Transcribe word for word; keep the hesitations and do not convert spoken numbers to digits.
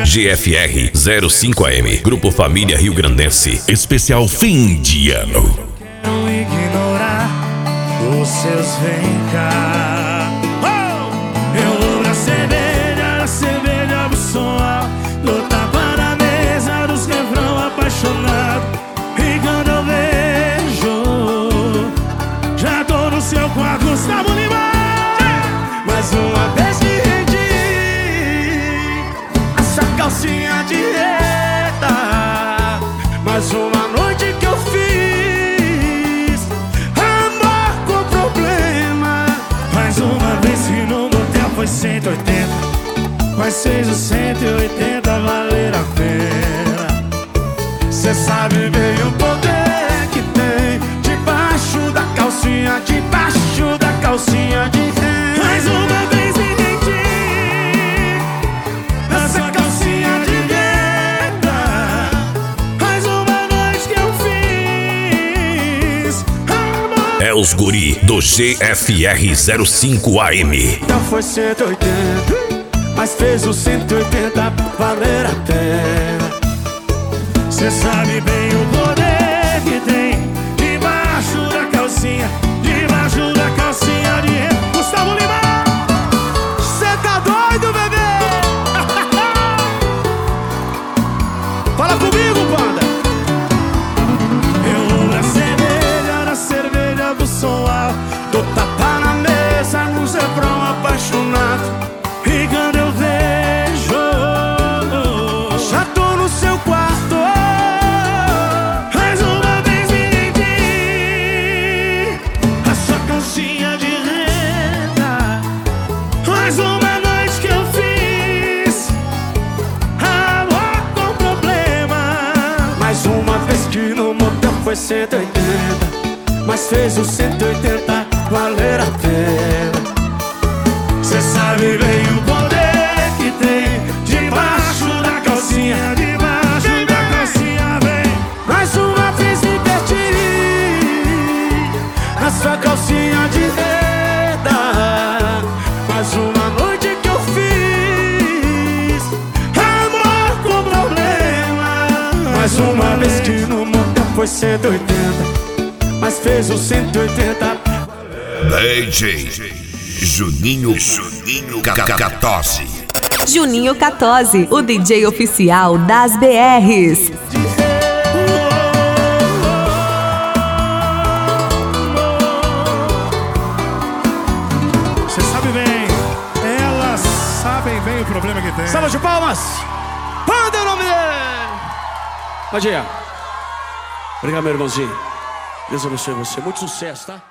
G F R zero cinco A M, Grupo Família Rio Grandense, especial fim de ano. Quero ignorar os seus vem cá. Oh! Eu vou na cerveja, na cerveja do som alto, do tapa na mesa dos refrão apaixonado. E quando eu vejo, já tô no seu quarto, Gustavo Lima. Mais uma vez que rendi essa calcinha de reta. Mais uma noite que eu fiz amor com problema. Mais uma vez que no motel foi cento e oitenta, mas seis os cento e oitenta valer a pena. Cê sabe bem o poder que tem debaixo da calcinha, debaixo da calcinha de reta. Mais uma vez me rendi nessa calcinha de reta. Mais uma noite que eu fiz amor. É os guri do G F R zero cinco A M. Não foi cento e oitenta, mas fez o cento e oitenta valer a pena. Cê sabe bem o poder que tem debaixo da calcinha, debaixo da calcinha de reta. Gustavo Lima, cê tá doido, bebê? Fala comigo, banda. Eu vou na cerveja, na cerveja do som alto, dou tapa na mesa nos refrão apaixonado. E quando eu vejo, já tô no seu quarto. Mais uma vez me rendi a sua calcinha de renda. Mais uma noite que eu fiz amor com problema. Mais uma vez que no motel foi cento e oitenta, mas fez o cento e oitenta valer a pena. Cê sabe bem o poder que tem debaixo da calcinha, debaixo da calcinha, vem. Mais uma vez me perdi na sua calcinha de renda. Mais uma noite que eu fiz amor com problema. Mais uma vez que no motel foi cento e oitenta, mas fez o cento e oitenta. D J Juninho Juninho quatorze. Juninho quatorze, o D J oficial das B Rs. Você sabe bem, elas sabem bem o problema que tem. Salva de palmas! Panda é o nome dele! Bom dia. Obrigado, meu irmãozinho. Deus abençoe você. Muito sucesso, tá?